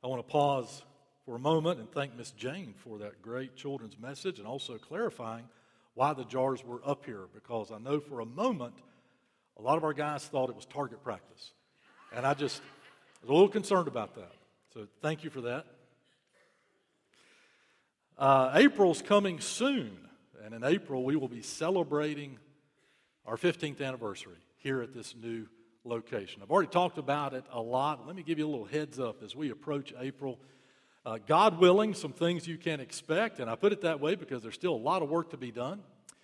I want to pause for a moment and thank Miss Jane for that great children's message and also clarifying why the jars were up here, because I know for a moment a lot of our guys thought it was target practice. And I was a little concerned about that. So thank you for that. April's coming soon, and in April we will be celebrating our 15th anniversary here at this new location. I've already talked about it a lot. Let me give you a little heads up as we approach April. God willing, some things you can expect, and I put it that way because there's still a lot of work to be done.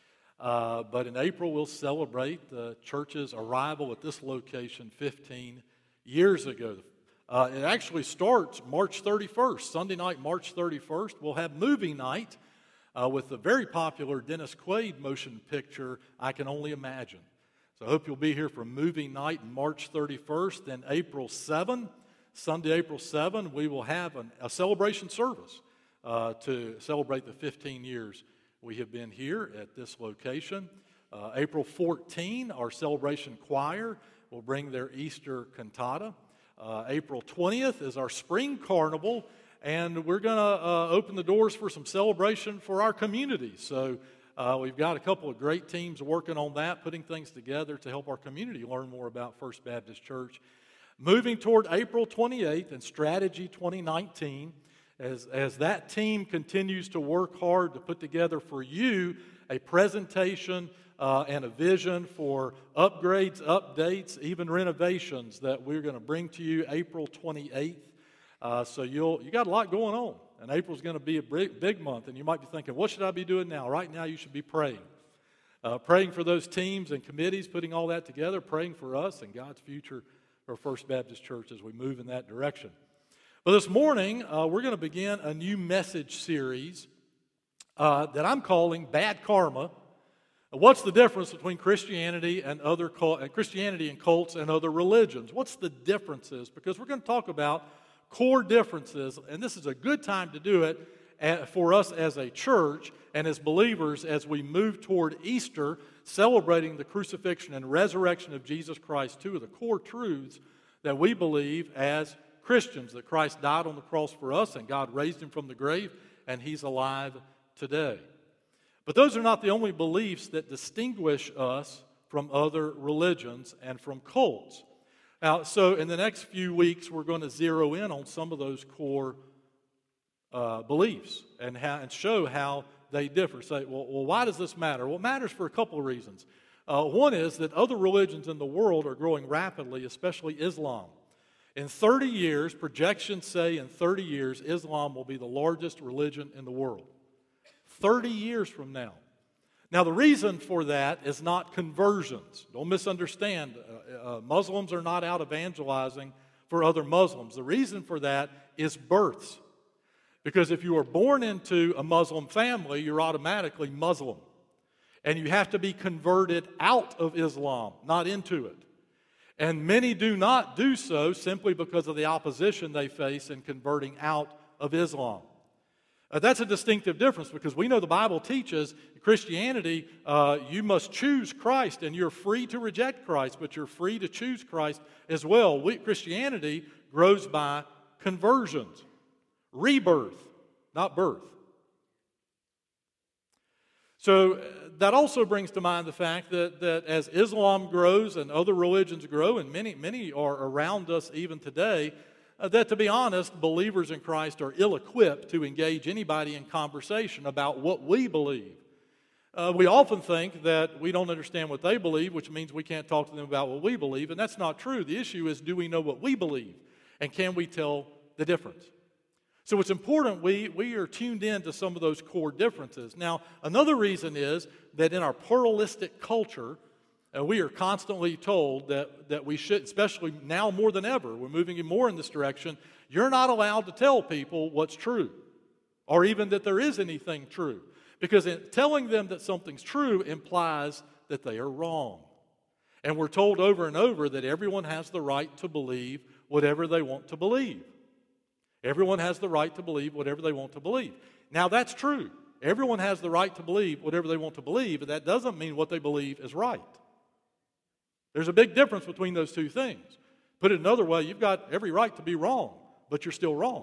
But in April, we'll celebrate the church's arrival at this location 15 years ago. It actually starts March 31st, Sunday night, March 31st. We'll have movie night with the very popular Dennis Quaid motion picture, I Can Only Imagine. So I hope you'll be here for movie night March 31st. Then April 7, Sunday, April 7, we will have a celebration service to celebrate the 15 years we have been here at this location. April 14, our celebration choir will bring their Easter cantata. April 20th is our spring carnival, and we're going to open the doors for some celebration for our community. So we've got a couple of great teams working on that, putting things together to help our community learn more about First Baptist Church. Moving toward April 28th and Strategy 2019, as that team continues to work hard to put together for you a presentation and a vision for upgrades, updates, even renovations that we're going to bring to you April 28th. So you got a lot going on, and April's going to be a big month, and you might be thinking, what should I be doing now? Right now you should be praying. Praying for those teams and committees, putting all that together, praying for us and God's future for First Baptist Church as we move in that direction. But this morning, we're going to begin a new message series that I'm calling Bad Karma. What's the difference between Christianity and cults and other religions? What's the differences? Because we're going to talk about core differences, and this is a good time to do it for us as a church and as believers as we move toward Easter, celebrating the crucifixion and resurrection of Jesus Christ, two of the core truths that we believe as Christians, that Christ died on the cross for us and God raised him from the grave and he's alive today. But those are not the only beliefs that distinguish us from other religions and from cults. Now, so in the next few weeks, we're going to zero in on some of those core beliefs and show how they differ. Say, well, why does this matter? Well, it matters for a couple of reasons. One is that other religions in the world are growing rapidly, especially Islam. In 30 years, projections say in 30 years, Islam will be the largest religion in the world. 30 years from now. Now, the reason for that is not conversions. Don't misunderstand. Muslims are not out evangelizing for other Muslims. The reason for that is births. Because if you are born into a Muslim family, you're automatically Muslim. And you have to be converted out of Islam, not into it. And many do not do so simply because of the opposition they face in converting out of Islam. That's a distinctive difference because we know the Bible teaches Christianity, you must choose Christ and you're free to reject Christ, but you're free to choose Christ as well. Christianity grows by conversions, rebirth, not birth. So that also brings to mind the fact that as Islam grows and other religions grow, and many are around us even today, that to be honest, believers in Christ are ill-equipped to engage anybody in conversation about what we believe. We often think that we don't understand what they believe, which means we can't talk to them about what we believe, and that's not true. The issue is, do we know what we believe, and can we tell the difference? So it's important we are tuned in to some of those core differences. Now, another reason is that in our pluralistic culture, we are constantly told that we should, especially now more than ever, we're moving more in this direction, you're not allowed to tell people what's true, or even that there is anything true. Because telling them that something's true implies that they are wrong. And we're told over and over that everyone has the right to believe whatever they want to believe. Everyone has the right to believe whatever they want to believe. Now, that's true. Everyone has the right to believe whatever they want to believe, but that doesn't mean what they believe is right. There's a big difference between those two things. Put it another way, you've got every right to be wrong, but you're still wrong.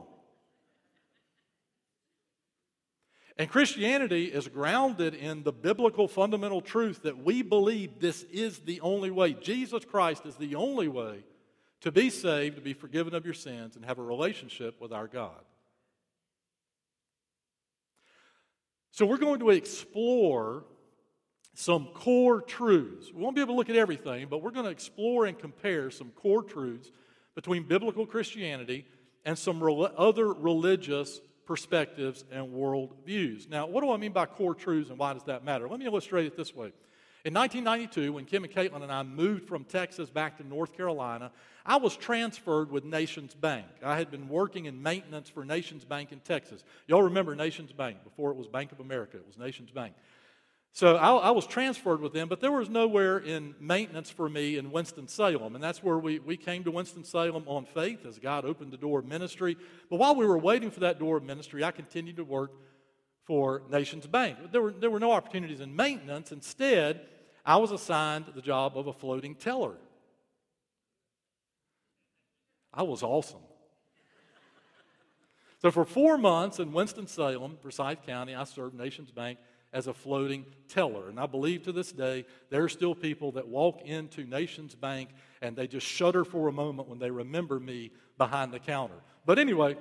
And Christianity is grounded in the biblical fundamental truth that we believe this is the only way. Jesus Christ is the only way to be saved, to be forgiven of your sins, and have a relationship with our God. So we're going to explore some core truths. We won't be able to look at everything, but we're going to explore and compare some core truths between biblical Christianity and some other religious perspectives and worldviews. Now, what do I mean by core truths and why does that matter? Let me illustrate it this way. In 1992, when Kim and Caitlin and I moved from Texas back to North Carolina, I was transferred with Nations Bank. I had been working in maintenance for Nations Bank in Texas. Y'all remember Nations Bank. Before it was Bank of America, it was Nations Bank. So I was transferred with them, but there was nowhere in maintenance for me in Winston-Salem. And that's where we came to Winston-Salem on faith as God opened the door of ministry. But while we were waiting for that door of ministry, I continued to work for Nations Bank. There were no opportunities in maintenance. Instead, I was assigned the job of a floating teller. I was awesome. So for 4 months in Winston-Salem, Forsyth County, I served Nations Bank as a floating teller. And I believe to this day, there are still people that walk into Nations Bank and they just shudder for a moment when they remember me behind the counter. But anyway,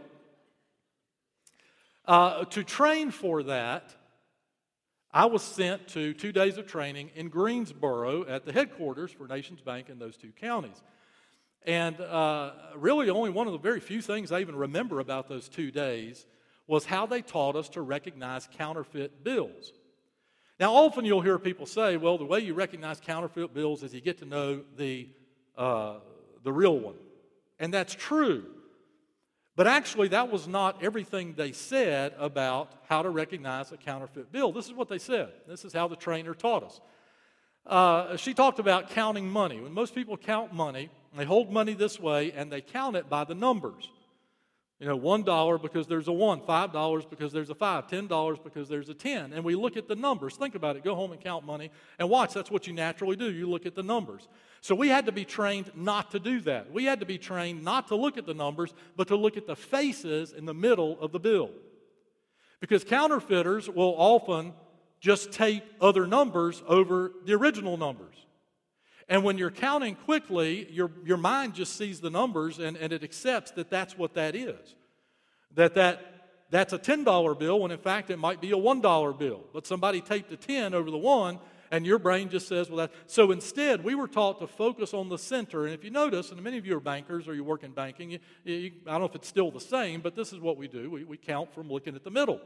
to train for that, I was sent to 2 days of training in Greensboro at the headquarters for Nations Bank in those two counties. And really only one of the very few things I even remember about those 2 days was how they taught us to recognize counterfeit bills. Now, often you'll hear people say, well, the way you recognize counterfeit bills is you get to know the real one. And that's true. But actually, that was not everything they said about how to recognize a counterfeit bill. This is what they said. This is how the trainer taught us. She talked about counting money. When most people count money, they hold money this way, and they count it by the numbers. You know, $1 because there's a 1, $5 because there's a 5, $10 because there's a 10. And we look at the numbers. Think about it. Go home and count money and watch. That's what you naturally do. You look at the numbers. So we had to be trained not to do that. We had to be trained not to look at the numbers, but to look at the faces in the middle of the bill. Because counterfeiters will often just tape other numbers over the original numbers. And when you're counting quickly, your mind just sees the numbers and it accepts that that's what that is. That's a $10 bill when in fact it might be a $1 bill. But somebody taped a 10 over the 1 and your brain just says, well, that. So instead, we were taught to focus on the center. And if you notice, and many of you are bankers or you work in banking, I don't know if it's still the same, but this is what we do. We count from looking at the middle.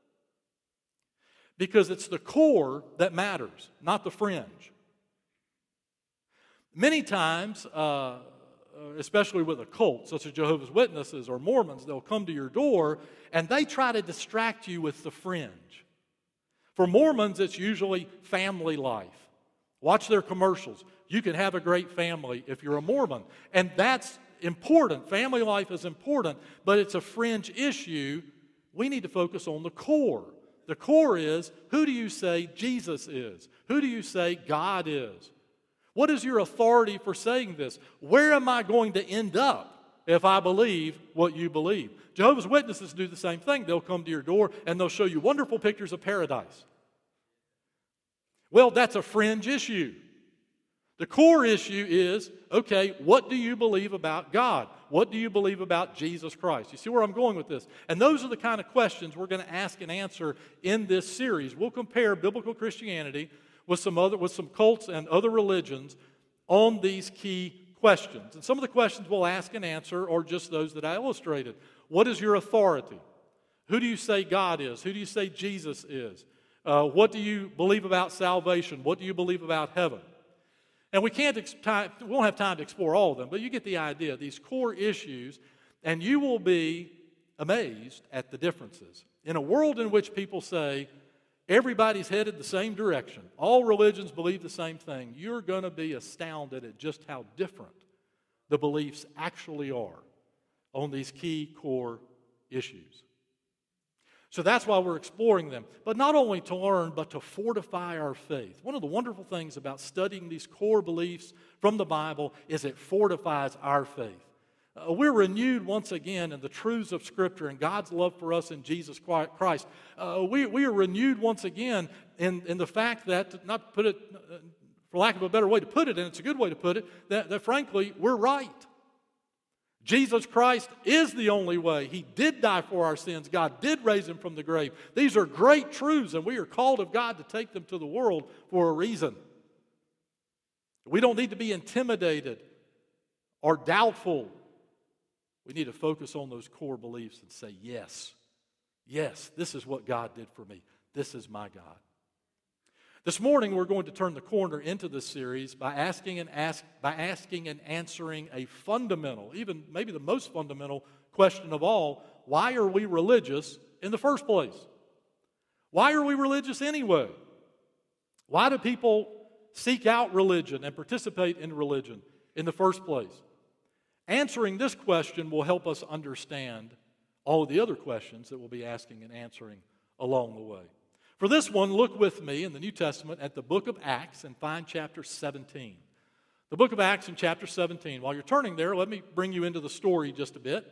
Because it's the core that matters, not the fringe. Many times, especially with a cult, such as Jehovah's Witnesses or Mormons, they'll come to your door and they try to distract you with the fringe. For Mormons, it's usually family life. Watch their commercials. You can have a great family if you're a Mormon. And that's important. Family life is important, but it's a fringe issue. We need to focus on the core. The core is, who do you say Jesus is? Who do you say God is? What is your authority for saying this? Where am I going to end up if I believe what you believe? Jehovah's Witnesses do the same thing. They'll come to your door and they'll show you wonderful pictures of paradise. Well, that's a fringe issue. The core issue is, okay, what do you believe about God? What do you believe about Jesus Christ? You see where I'm going with this? And those are the kind of questions we're going to ask and answer in this series. We'll compare biblical Christianity with some cults and other religions on these key questions. And some of the questions we'll ask and answer are just those that I illustrated. What is your authority? Who do you say God is? Who do you say Jesus is? What do you believe about salvation? What do you believe about heaven? And we won't have time to explore all of them, but you get the idea. These core issues, and you will be amazed at the differences. In a world in which people say, everybody's headed the same direction, all religions believe the same thing, you're going to be astounded at just how different the beliefs actually are on these key core issues. So that's why we're exploring them. But not only to learn, but to fortify our faith. One of the wonderful things about studying these core beliefs from the Bible is it fortifies our faith. We're renewed once again in the truths of Scripture and God's love for us in Jesus Christ. We are renewed once again in the fact that, not to put it, for lack of a better way to put it, and it's a good way to put it, that frankly, we're right. Jesus Christ is the only way. He did die for our sins. God did raise him from the grave. These are great truths, and we are called of God to take them to the world for a reason. We don't need to be intimidated or doubtful. We need to focus on those core beliefs and say, yes, this is what God did for me. This is my God. This morning, we're going to turn the corner into this series by asking and answering a fundamental, even maybe the most fundamental question of all: why are we religious in the first place? Why are we religious anyway? Why do people seek out religion and participate in religion in the first place? Answering this question will help us understand all of the other questions that we'll be asking and answering along the way. For this one, look with me in the New Testament at the book of Acts and find chapter 17. The book of Acts and chapter 17. While you're turning there, let me bring you into the story just a bit.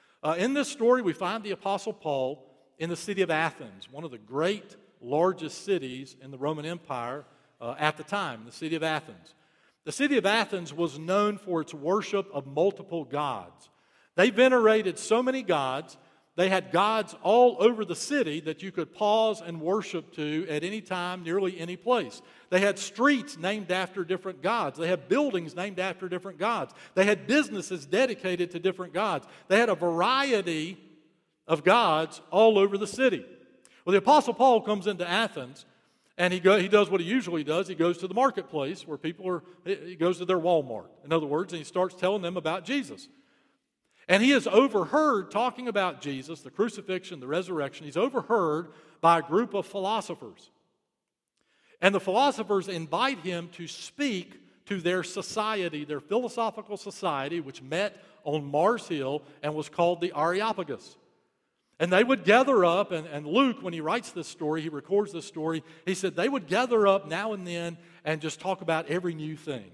In this story, we find the Apostle Paul in the city of Athens, one of the great, largest cities in the Roman Empire at the time, the city of Athens. The city of Athens was known for its worship of multiple gods. They venerated so many gods. They had gods all over the city that you could pause and worship to at any time, nearly any place. They had streets named after different gods. They had buildings named after different gods. They had businesses dedicated to different gods. They had a variety of gods all over the city. Well, the Apostle Paul comes into Athens, and he does what he usually does. He goes to the marketplace where he goes to their Walmart, in other words, and he starts telling them about Jesus. And he is overheard talking about Jesus, the crucifixion, the resurrection. He's overheard by a group of philosophers. And the philosophers invite him to speak to their society, their philosophical society, which met on Mars Hill and was called the Areopagus. And they would gather up, and Luke, when he writes this story, he records this story, he said they would gather up now and then and just talk about every new thing.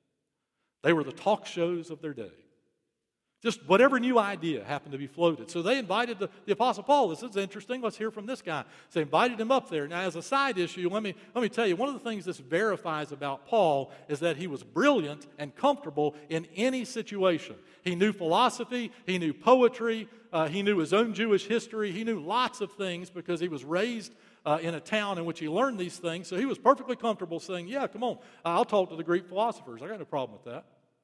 They were the talk shows of their day. Just whatever new idea happened to be floated. So they invited the Apostle Paul. This is interesting. Let's hear from this guy. So they invited him up there. Now, as a side issue, let me tell you, one of the things this verifies about Paul is that he was brilliant and comfortable in any situation. He knew philosophy. He knew poetry. He knew his own Jewish history. He knew lots of things because he was raised in a town in which he learned these things. So he was perfectly comfortable saying, yeah, come on, I'll talk to the Greek philosophers. I got no problem with that.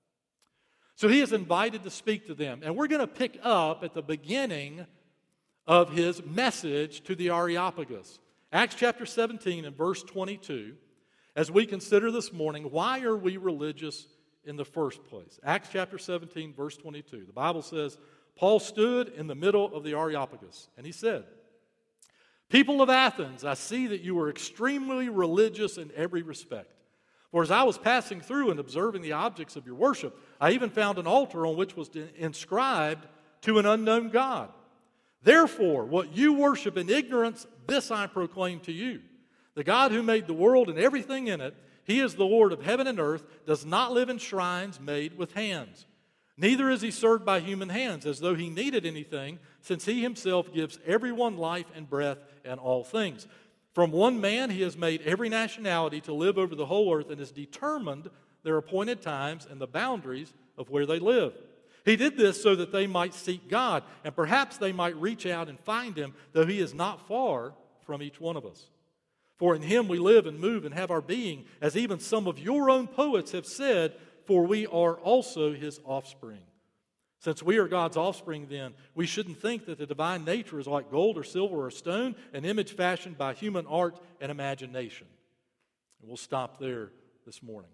So he is invited to speak to them. And we're going to pick up at the beginning of his message to the Areopagus. Acts chapter 17 and verse 22, as we consider this morning, why are we religious in the first place? Acts chapter 17, verse 22. The Bible says, Paul stood in the middle of the Areopagus, and he said, "People of Athens, I see that you are extremely religious in every respect. For as I was passing through and observing the objects of your worship, I even found an altar on which was inscribed to an unknown God. Therefore, what you worship in ignorance, this I proclaim to you. The God who made the world and everything in it, he is the Lord of heaven and earth, does not live in shrines made with hands. Neither is he served by human hands, as though he needed anything, since he himself gives everyone life and breath and all things. From one man he has made every nationality to live over the whole earth and has determined their appointed times and the boundaries of where they live. He did this so that they might seek God, and perhaps they might reach out and find him, though he is not far from each one of us. For in him we live and move and have our being, as even some of your own poets have said, for we are also his offspring. Since we are God's offspring, then, we shouldn't think that the divine nature is like gold or silver or stone, an image fashioned by human art and imagination." And we'll stop there this morning.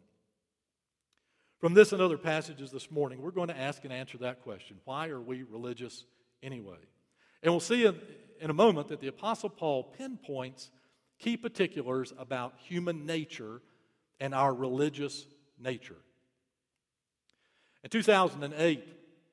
From this and other passages this morning, we're going to ask and answer that question. Why are we religious anyway? And we'll see in a moment that the Apostle Paul pinpoints key particulars about human nature and our religious nature. In 2008,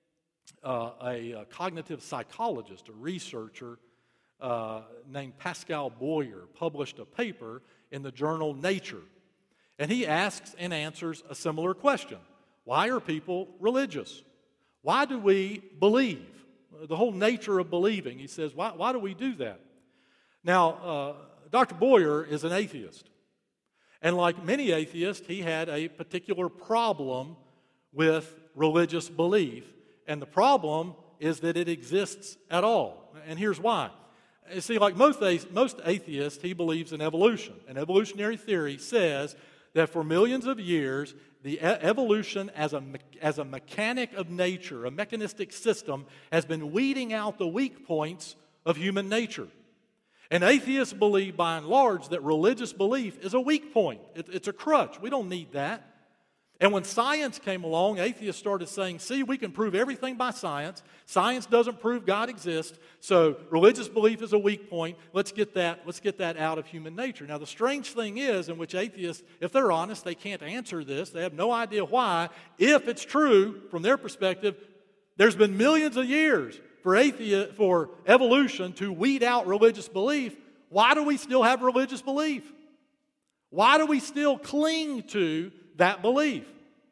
a cognitive psychologist, a researcher named Pascal Boyer, published a paper in the journal Nature. And he asks and answers a similar question. Why are people religious? Why do we believe? The whole nature of believing. He says, why do we do that? Now, Dr. Boyer is an atheist. And like many atheists, he had a particular problem with religious belief. And the problem is that it exists at all. And here's why. You see, like most atheists, he believes in evolution. And evolutionary theory says that for millions of years, the evolution as a mechanic of nature, a mechanistic system, has been weeding out the weak points of human nature. And atheists believe, by and large, that religious belief is a weak point. It's a crutch. We don't need that. And when science came along, atheists started saying, see, we can prove everything by science. Science doesn't prove God exists, so religious belief is a weak point. Let's get that out of human nature. Now, the strange thing is, in which atheists, if they're honest, they can't answer this. They have no idea why. If it's true, from their perspective, there's been millions of years for evolution to weed out religious belief. Why do we still have religious belief? Why do we still cling to that belief?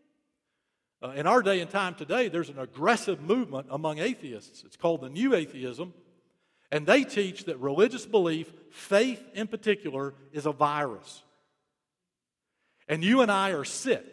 In our day and time today, there's an aggressive movement among atheists. It's called the New Atheism. And they teach that religious belief, faith in particular, is a virus. And you and I are sick.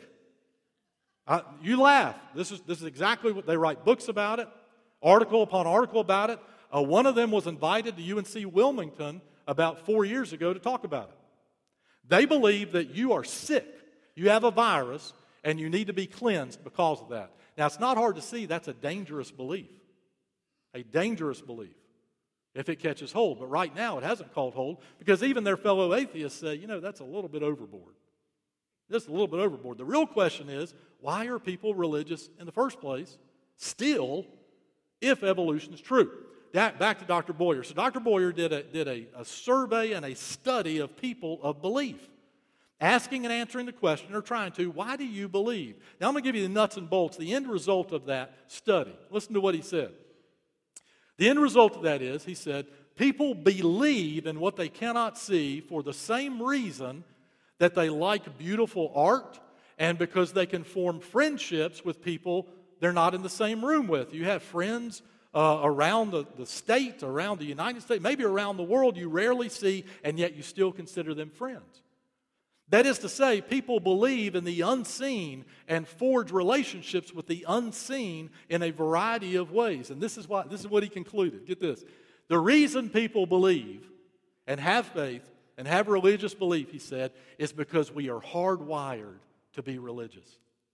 You laugh. This is exactly what they write books about it, article upon article about it. One of them was invited to UNC Wilmington about 4 years ago to talk about it. They believe that you are sick. You have a virus, and you need to be cleansed because of that. Now, it's not hard to see that's a dangerous belief. A dangerous belief if it catches hold. But right now, it hasn't caught hold because even their fellow atheists say, that's a little bit overboard. Just a little bit overboard. The real question is, why are people religious in the first place still if evolution is true? Back to Dr. Boyer. So Dr. Boyer did a survey and a study of people of belief, asking and answering the question, or trying to, why do you believe? Now I'm going to give you the nuts and bolts, the end result of that study. Listen to what he said. The end result of that is, he said, people believe in what they cannot see for the same reason that they like beautiful art and because they can form friendships with people they're not in the same room with. You have friends around the state, around the United States, maybe around the world you rarely see, and yet you still consider them friends. That is to say, people believe in the unseen and forge relationships with the unseen in a variety of ways. And this is what he concluded. Get this. The reason people believe and have faith and have religious belief, he said, is because we are hardwired to be religious.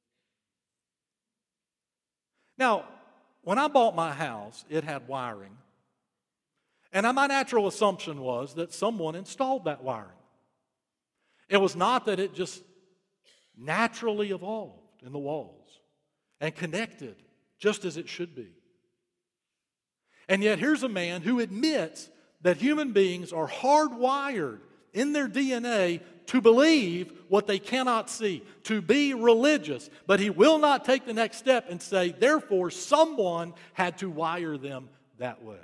Now, when I bought my house, it had wiring. And my natural assumption was that someone installed that wiring. It was not that it just naturally evolved in the walls and connected just as it should be. And yet here's a man who admits that human beings are hardwired in their DNA to believe what they cannot see, to be religious. But he will not take the next step and say, therefore, someone had to wire them that way.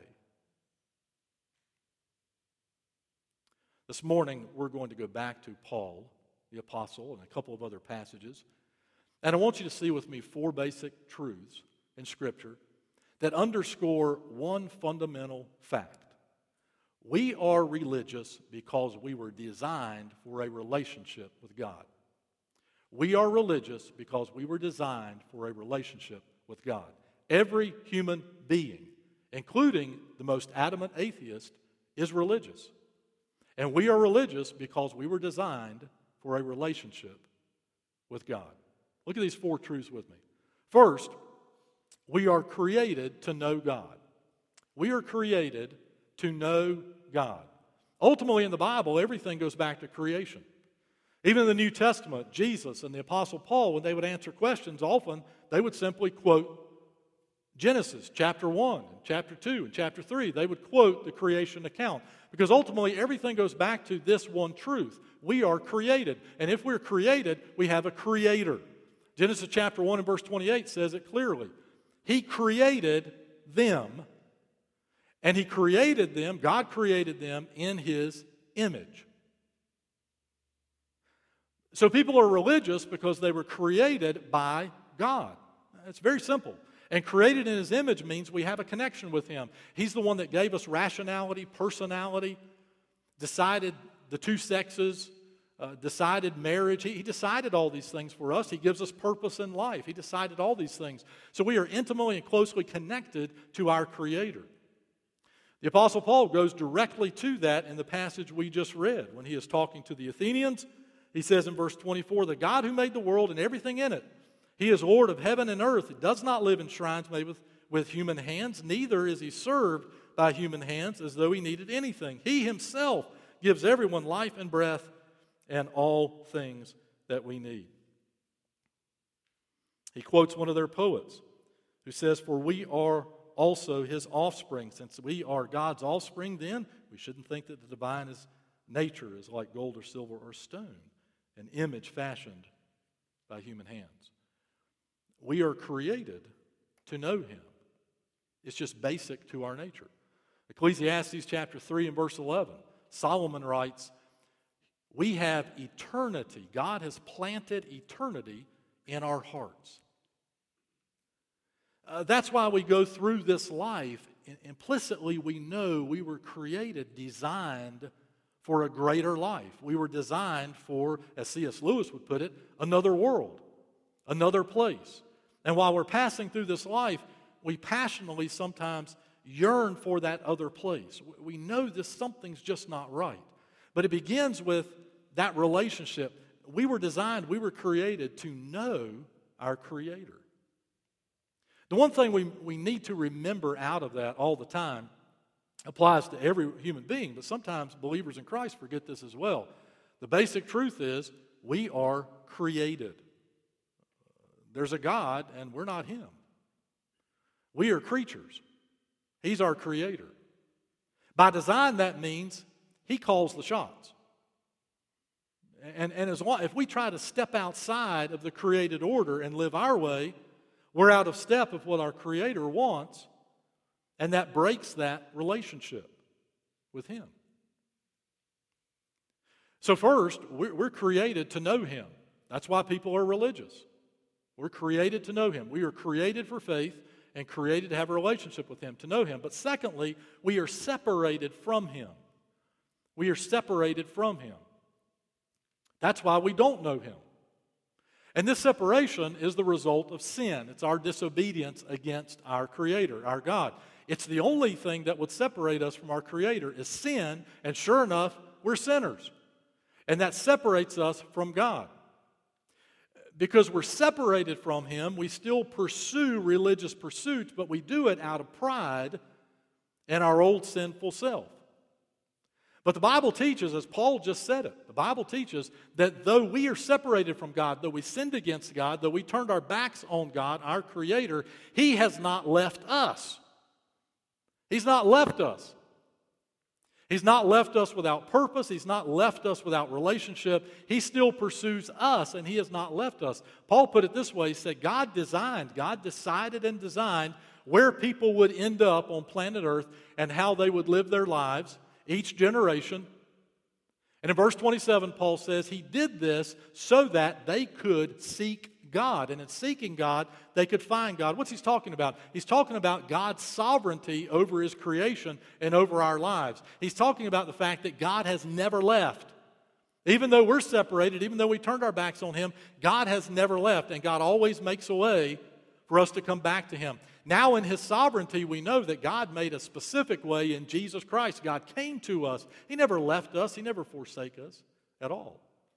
This morning, we're going to go back to Paul, the apostle, and a couple of other passages. And I want you to see with me 4 basic truths in Scripture that underscore one fundamental fact. We are religious because we were designed for a relationship with God. We are religious because we were designed for a relationship with God. Every human being, including the most adamant atheist, is religious. And we are religious because we were designed for a relationship with God. Look at these 4 truths with me. First, we are created to know God. We are created to know God. Ultimately, in the Bible, everything goes back to creation. Even in the New Testament, Jesus and the Apostle Paul, when they would answer questions, often they would simply quote Genesis chapter 1, and chapter 2, and chapter 3. They would quote the creation account. Because ultimately, everything goes back to this one truth. We are created. And if we're created, we have a creator. Genesis chapter 1 and verse 28 says it clearly. He created them. And He created them, God created them in His image. So people are religious because they were created by God. It's very simple. And created in His image means we have a connection with Him. He's the one that gave us rationality, personality, decided the two sexes, decided marriage. He decided all these things for us. He gives us purpose in life. He decided all these things. So we are intimately and closely connected to our Creator. The Apostle Paul goes directly to that in the passage we just read. When he is talking to the Athenians, he says in verse 24, "The God who made the world and everything in it, He is Lord of heaven and earth. He does not live in shrines made with human hands, neither is He served by human hands as though He needed anything. He Himself gives everyone life and breath and all things that we need." He quotes one of their poets who says, "For we are also His offspring." Since we are God's offspring, then we shouldn't think that the divine nature is like gold or silver or stone, an image fashioned by human hands. We are created to know Him. It's just basic to our nature. Ecclesiastes chapter 3 and verse 11, Solomon writes, "We have eternity." God has planted eternity in our hearts. That's why we go through this life. Implicitly, we know we were created, designed for a greater life. We were designed for, as C.S. Lewis would put it, another world, another place. And while we're passing through this life, we passionately sometimes yearn for that other place. We know this something's just not right. But it begins with that relationship. We were designed, we were created to know our Creator. The one thing we need to remember out of that all the time applies to every human being, but sometimes believers in Christ forget this as well. The basic truth is we are created. There's a God, and we're not Him. We are creatures. He's our Creator. By design, that means He calls the shots. And if we try to step outside of the created order and live our way, we're out of step with what our Creator wants, and that breaks that relationship with Him. So first, we're created to know Him. That's why people are religious. We're created to know Him. We are created for faith and created to have a relationship with Him, to know Him. But secondly, we are separated from Him. We are separated from Him. That's why we don't know Him. And this separation is the result of sin. It's our disobedience against our Creator, our God. It's the only thing that would separate us from our Creator is sin, and sure enough, we're sinners. And that separates us from God. Because we're separated from Him, we still pursue religious pursuits, but we do it out of pride and our old sinful self. But the Bible teaches, as Paul just said it, the Bible teaches that though we are separated from God, though we sinned against God, though we turned our backs on God, our Creator, He has not left us. He's not left us. He's not left us without purpose. He's not left us without relationship. He still pursues us, and He has not left us. Paul put it this way. He said, God decided and designed where people would end up on planet Earth and how they would live their lives, each generation. And in verse 27, Paul says He did this so that they could seek God. And in seeking God, they could find God. What's he talking about? He's talking about God's sovereignty over His creation and over our lives. He's talking about the fact that God has never left. Even though we're separated, even though we turned our backs on Him, God has never left. And God always makes a way for us to come back to Him. Now in His sovereignty, we know that God made a specific way in Jesus Christ. God came to us. He never left us. He never forsake us at all.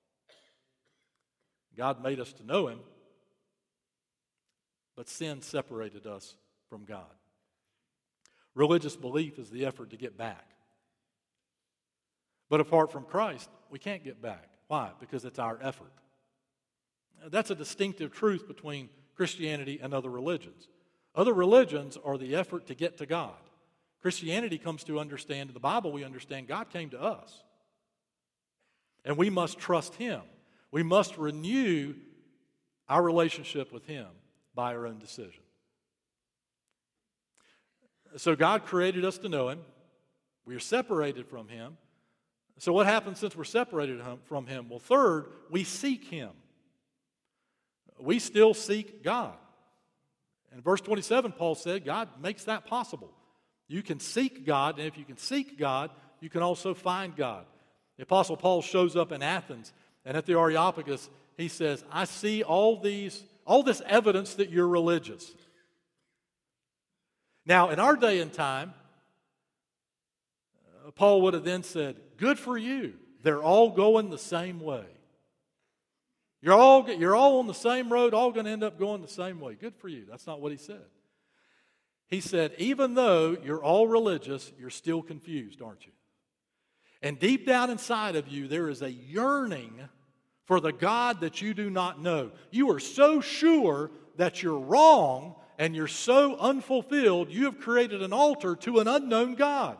God made us to know Him. But sin separated us from God. Religious belief is the effort to get back. But apart from Christ, we can't get back. Why? Because it's our effort. That's a distinctive truth between Christianity and other religions. Other religions are the effort to get to God. Christianity comes to understand, in the Bible we understand, God came to us. And we must trust Him. We must renew our relationship with Him by our own decision. So God created us to know Him. We are separated from Him. So what happens since we're separated from Him? Well, third, we seek Him. We still seek God. And verse 27, Paul said, God makes that possible. You can seek God, and if you can seek God, you can also find God. The Apostle Paul shows up in Athens, and at the Areopagus, he says, I see all this evidence that you're religious. Now, in our day and time, Paul would have then said, good for you. They're all going the same way. You're all on the same road, all going to end up going the same way. Good for you. That's not what he said. He said, even though you're all religious, you're still confused, aren't you? And deep down inside of you, there is a yearning for the God that you do not know. You are so sure that you're wrong and you're so unfulfilled, you have created an altar to an unknown God.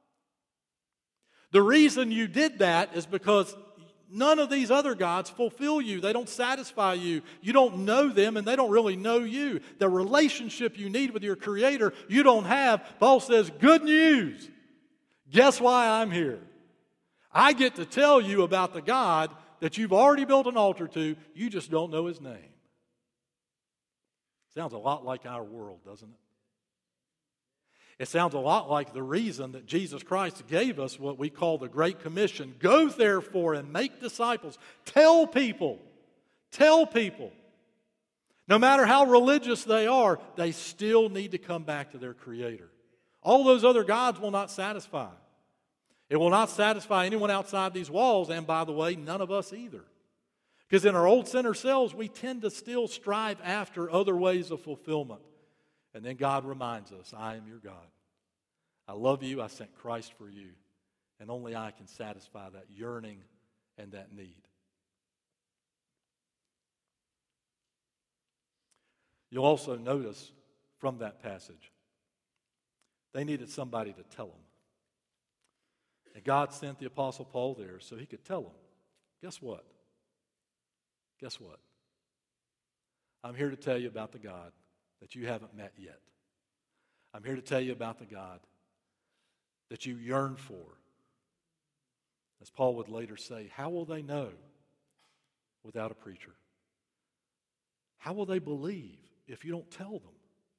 The reason you did that is because none of these other gods fulfill you. They don't satisfy you. You don't know them, and they don't really know you. The relationship you need with your Creator, you don't have. Paul says, good news. Guess why I'm here? I get to tell you about the God that you've already built an altar to. You just don't know His name. Sounds a lot like our world, doesn't it? It sounds a lot like the reason that Jesus Christ gave us what we call the Great Commission. Go therefore and make disciples. Tell people. No matter how religious they are, they still need to come back to their Creator. All those other gods will not satisfy. It will not satisfy anyone outside these walls, and by the way, none of us either. Because in our old sinner selves, we tend to still strive after other ways of fulfillment. And then God reminds us, I am your God. I love you, I sent Christ for you, and only I can satisfy that yearning and that need. You'll also notice from that passage, they needed somebody to tell them. And God sent the Apostle Paul there so he could tell them, guess what? Guess what? I'm here to tell you about the God that you haven't met yet. I'm here to tell you about the God that you yearn for. As Paul would later say, how will they know without a preacher? How will they believe if you don't tell them?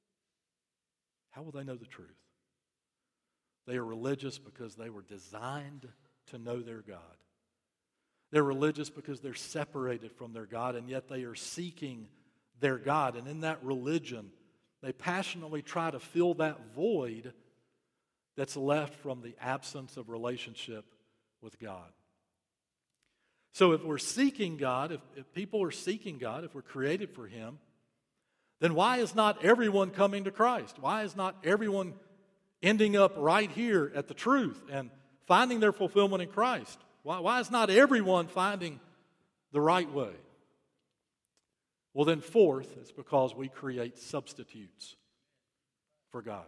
How will they know the truth? They are religious because they were designed to know their God. They're religious because they're separated from their God, and yet they are seeking their God. And in that religion, they passionately try to fill that void that's left from the absence of relationship with God. So if we're seeking God, if people are seeking God, if we're created for Him, then why is not everyone coming to Christ? Why is not everyone ending up right here at the truth and finding their fulfillment in Christ? Why is not everyone finding the right way? Well, then fourth, it's because we create substitutes for God.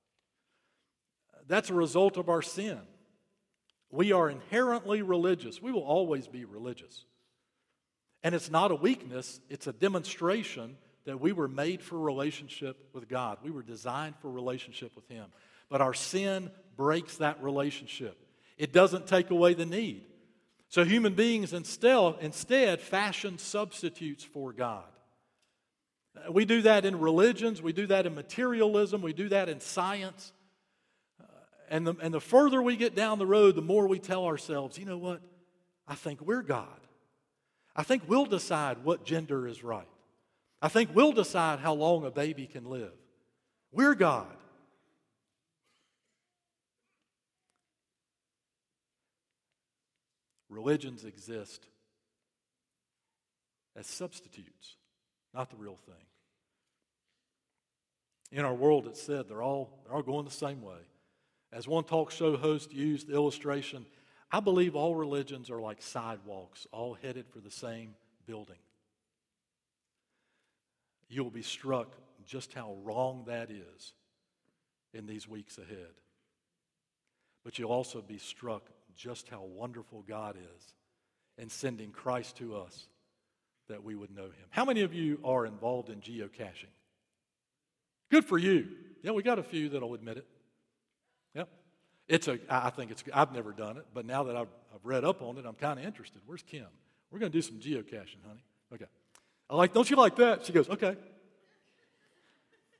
That's a result of our sin. We are inherently religious. We will always be religious. And it's not a weakness, it's a demonstration that we were made for relationship with God. We were designed for relationship with Him. But our sin breaks that relationship. It doesn't take away the need. So human beings instead fashion substitutes for God. We do that in religions, we do that in materialism, we do that in science. And the further we get down the road, the more we tell ourselves, you know what? I think we're God. I think we'll decide what gender is right. I think we'll decide how long a baby can live. We're God. Religions exist as substitutes, not the real thing. In our world, it's said they're all going the same way. As one talk show host used the illustration, I believe all religions are like sidewalks, all headed for the same building. You will be struck just how wrong that is in these weeks ahead. But you'll also be struck just how wonderful God is in sending Christ to us that we would know Him. How many of you are involved in geocaching? Good for you. Yeah, we got a few that'll admit it. Yep. I've never done it, but now that I've read up on it, I'm kind of interested. Where's Kim? We're going to do some geocaching, honey. Okay. Don't you like that? She goes, okay.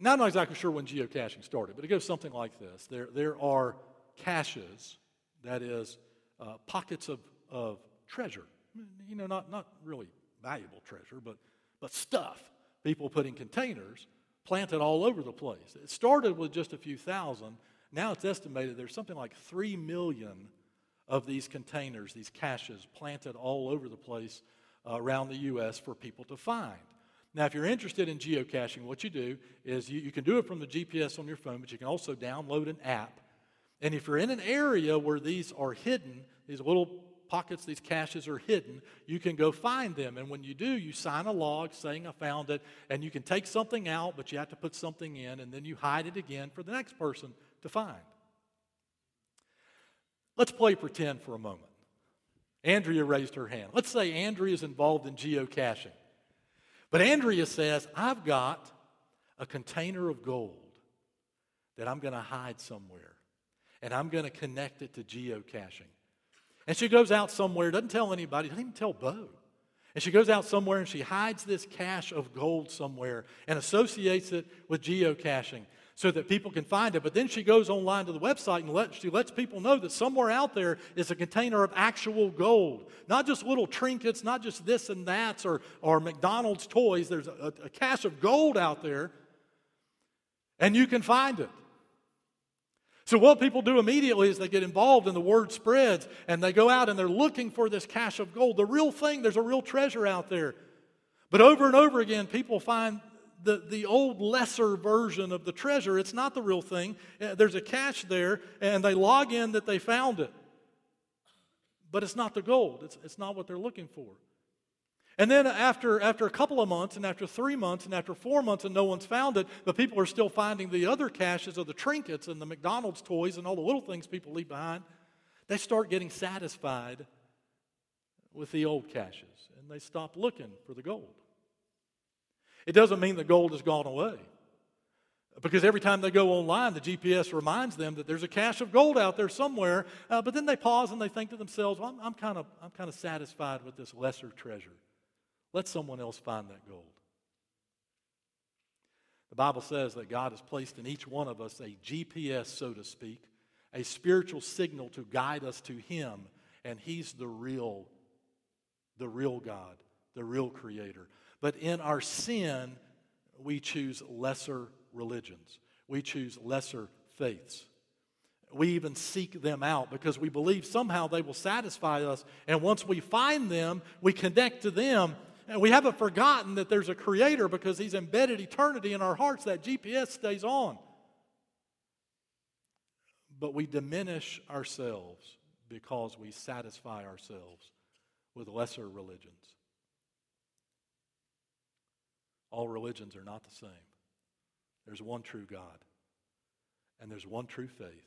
Now, I'm not exactly sure when geocaching started, but it goes something like this. There are caches, that is, pockets of treasure. Not really valuable treasure, but stuff. People put in containers, planted all over the place. It started with just a few thousand. Now it's estimated there's something like 3 million of these containers, these caches, planted all over the place around the U.S. for people to find. Now, if you're interested in geocaching, what you do is you can do it from the GPS on your phone, but you can also download an app. And if you're in an area where these are hidden, these little pockets, these caches are hidden, you can go find them. And when you do, you sign a log saying I found it, and you can take something out, but you have to put something in, and then you hide it again for the next person to find. Let's play pretend for a moment. Andrea raised her hand. Let's say Andrea is involved in geocaching. But Andrea says, I've got a container of gold that I'm going to hide somewhere, and I'm going to connect it to geocaching. And she goes out somewhere, doesn't tell anybody, doesn't even tell Bo. And she goes out somewhere and she hides this cache of gold somewhere and associates it with geocaching so that people can find it. But then she goes online to the website and she lets people know that somewhere out there is a container of actual gold. Not just little trinkets, not just this and that or McDonald's toys. There's a cache of gold out there, and you can find it. So what people do immediately is they get involved and the word spreads and they go out and they're looking for this cache of gold. The real thing, there's a real treasure out there. But over and over again, people find the old lesser version of the treasure. It's not the real thing. There's a cache there and they log in that they found it. But it's not the gold. It's not what they're looking for. And then after a couple of months, and after 3 months, and after 4 months, and no one's found it, but people are still finding the other caches of the trinkets and the McDonald's toys and all the little things people leave behind, they start getting satisfied with the old caches, and they stop looking for the gold. It doesn't mean the gold has gone away, because every time they go online, the GPS reminds them that there's a cache of gold out there somewhere, but then they pause and they think to themselves, well, I'm kind of satisfied with this lesser treasure. Let someone else find that gold. The Bible says that God has placed in each one of us a GPS, so to speak, a spiritual signal to guide us to Him, and He's the real God, the real Creator. But in our sin, we choose lesser religions. We choose lesser faiths. We even seek them out because we believe somehow they will satisfy us, and once we find them, we connect to them. And we haven't forgotten that there's a Creator because He's embedded eternity in our hearts. That GPS stays on. But we diminish ourselves because we satisfy ourselves with lesser religions. All religions are not the same. There's one true God, and there's one true faith.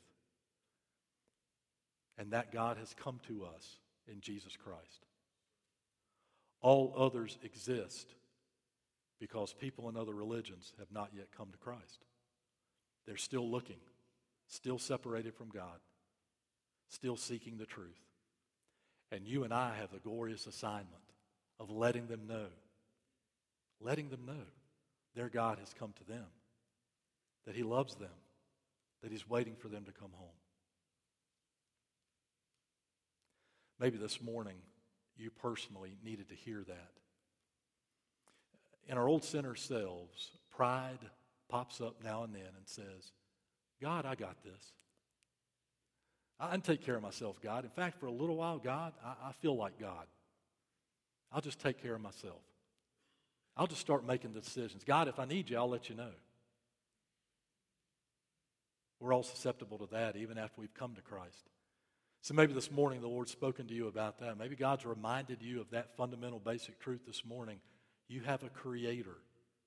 And that God has come to us in Jesus Christ. All others exist because people in other religions have not yet come to Christ. They're still looking, still separated from God, still seeking the truth. And you and I have the glorious assignment of letting them know their God has come to them, that He loves them, that He's waiting for them to come home. Maybe this morning you personally needed to hear that. In our old sinner selves, pride pops up now and then and says, God, I got this. I can take care of myself, God. In fact, for a little while, God, I feel like God. I'll just take care of myself. I'll just start making the decisions. God, if I need you, I'll let you know. We're all susceptible to that even after we've come to Christ. So maybe this morning the Lord's spoken to you about that. Maybe God's reminded you of that fundamental basic truth this morning. You have a Creator.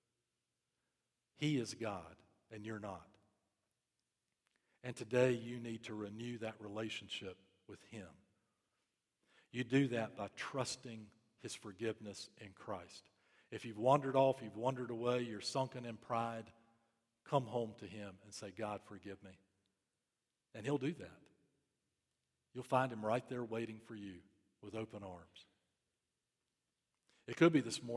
He is God, and you're not. And today you need to renew that relationship with Him. You do that by trusting His forgiveness in Christ. If you've wandered off, you've wandered away, you're sunken in pride, come home to Him and say, God, forgive me. And He'll do that. You'll find Him right there waiting for you with open arms. It could be this morning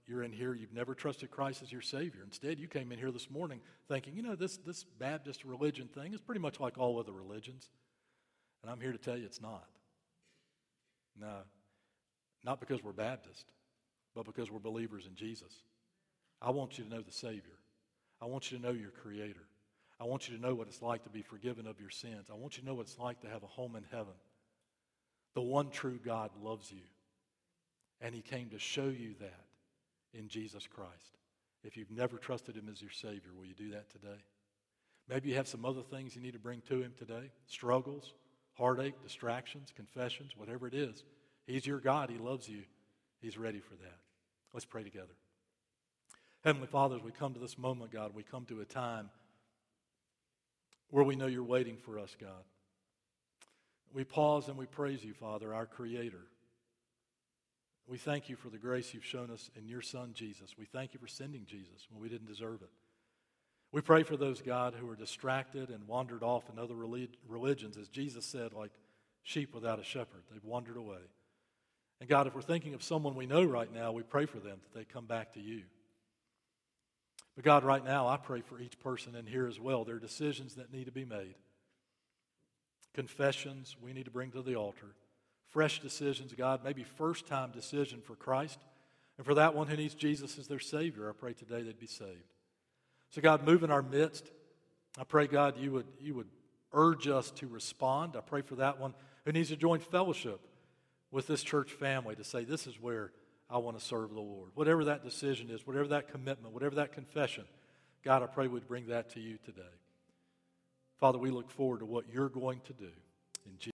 you're in here, you've never trusted Christ as your Savior. Instead, you came in here this morning thinking, this Baptist religion thing is pretty much like all other religions. And I'm here to tell you it's not. No, not because we're Baptist, but because we're believers in Jesus. I want you to know the Savior. I want you to know your Creator. I want you to know what it's like to be forgiven of your sins. I want you to know what it's like to have a home in heaven. The one true God loves you, and He came to show you that in Jesus Christ. If you've never trusted Him as your Savior, will you do that today? Maybe you have some other things you need to bring to Him today. Struggles, heartache, distractions, confessions, whatever it is. He's your God. He loves you. He's ready for that. Let's pray together. Heavenly Father, as we come to this moment, God, we come to a time where we know you're waiting for us, God. We pause and we praise you, Father, our Creator. We thank you for the grace you've shown us in your Son, Jesus. We thank you for sending Jesus when we didn't deserve it. We pray for those, God, who are distracted and wandered off in other religions, as Jesus said, like sheep without a shepherd. They've wandered away. And God, if we're thinking of someone we know right now, we pray for them that they come back to you. But God, right now, I pray for each person in here as well. There are decisions that need to be made. Confessions we need to bring to the altar. Fresh decisions, God, maybe first-time decision for Christ. And for that one who needs Jesus as their Savior, I pray today they'd be saved. So God, move in our midst. I pray, God, you would urge us to respond. I pray for that one who needs to join fellowship with this church family to say, this is where I want to serve the Lord. Whatever that decision is, whatever that commitment, whatever that confession, God, I pray we'd bring that to you today. Father, we look forward to what you're going to do. In Jesus'